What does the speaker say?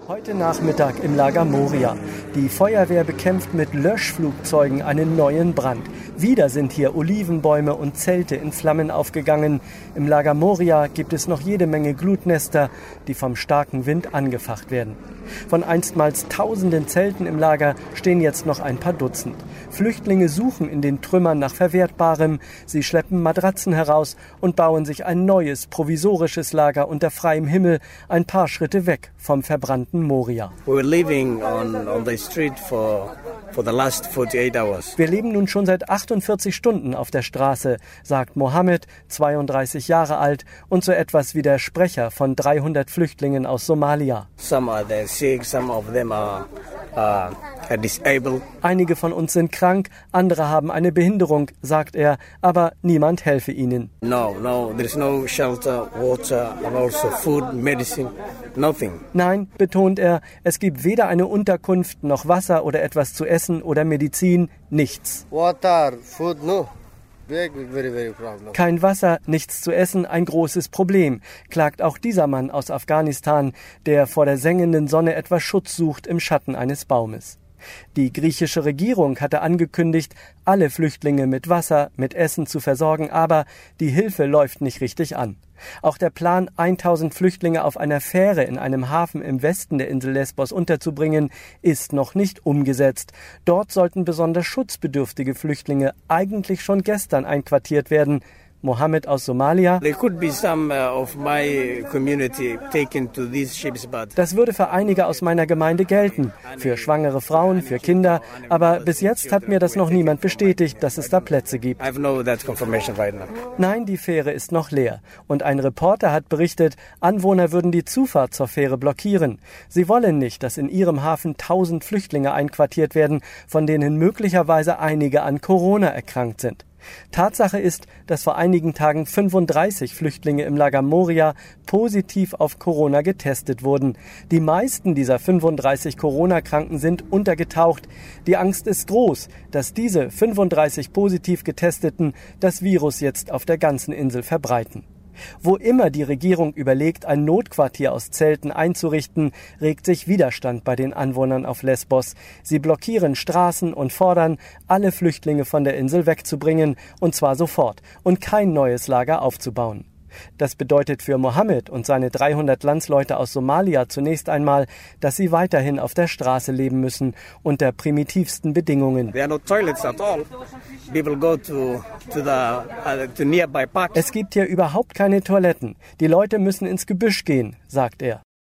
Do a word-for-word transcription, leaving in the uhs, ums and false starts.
Heute Nachmittag im Lager Moria. Die Feuerwehr bekämpft mit Löschflugzeugen einen neuen Brand. Wieder sind hier Olivenbäume und Zelte in Flammen aufgegangen. Im Lager Moria gibt es noch jede Menge Glutnester, die vom starken Wind angefacht werden. Von einstmals tausenden Zelten im Lager stehen jetzt noch ein paar Dutzend. Flüchtlinge suchen in den Trümmern nach Verwertbarem. Sie schleppen Matratzen heraus und bauen sich ein neues, provisorisches Lager unter freiem Himmel, ein paar Schritte weg vom verbrannten Moria. We were living on, on the street for, for the last forty-eight hours. Wir leben nun schon seit achtundvierzig Stunden auf der Straße, sagt Mohammed, zweiunddreißig Jahre alt und so etwas wie der Sprecher von dreihundert Flüchtlingen aus Somalia. Some are there sick, some of them are, uh, are disabled. Einige von uns sind krank, andere haben eine Behinderung, sagt er, aber niemand helfe ihnen. No, no, there is no shelter, water, and also food, medicine, nothing. Nein, betont er, es gibt weder eine Unterkunft noch Wasser oder etwas zu essen oder Medizin, nichts. Water, food, no. Very, very, very problem. Kein Wasser, nichts zu essen, ein großes Problem, klagt auch dieser Mann aus Afghanistan, der vor der sengenden Sonne etwas Schutz sucht im Schatten eines Baumes. Die griechische Regierung hatte angekündigt, alle Flüchtlinge mit Wasser, mit Essen zu versorgen, aber die Hilfe läuft nicht richtig an. Auch der Plan, tausend Flüchtlinge auf einer Fähre in einem Hafen im Westen der Insel Lesbos unterzubringen, ist noch nicht umgesetzt. Dort sollten besonders schutzbedürftige Flüchtlinge eigentlich schon gestern einquartiert werden. Mohammed aus Somalia. There could be some uh, of my community taken to these ships, but Das würde für einige aus meiner Gemeinde gelten, für schwangere Frauen, für Kinder, aber bis jetzt hat mir das noch niemand bestätigt, dass es da Plätze gibt. I have no that confirmation right now. Nein, die Fähre ist noch leer. Und ein Reporter hat berichtet, Anwohner würden die Zufahrt zur Fähre blockieren. Sie wollen nicht, dass in ihrem Hafen tausend Flüchtlinge einquartiert werden, von denen möglicherweise einige an Corona erkrankt sind. Tatsache ist, dass vor einigen Tagen fünfunddreißig Flüchtlinge im Lager Moria positiv auf Corona getestet wurden. Die meisten dieser fünfunddreißig Corona-Kranken sind untergetaucht. Die Angst ist groß, dass diese fünfunddreißig positiv Getesteten das Virus jetzt auf der ganzen Insel verbreiten. Wo immer die Regierung überlegt, ein Notquartier aus Zelten einzurichten, regt sich Widerstand bei den Anwohnern auf Lesbos. Sie blockieren Straßen und fordern, alle Flüchtlinge von der Insel wegzubringen, und zwar sofort, und kein neues Lager aufzubauen. Das bedeutet für Mohammed und seine dreihundert Landsleute aus Somalia zunächst einmal, dass sie weiterhin auf der Straße leben müssen, unter primitivsten Bedingungen. There are no toilets at all. People go to, to, the, uh, to nearby parks. Es gibt hier überhaupt keine Toiletten. Die Leute müssen ins Gebüsch gehen, sagt er.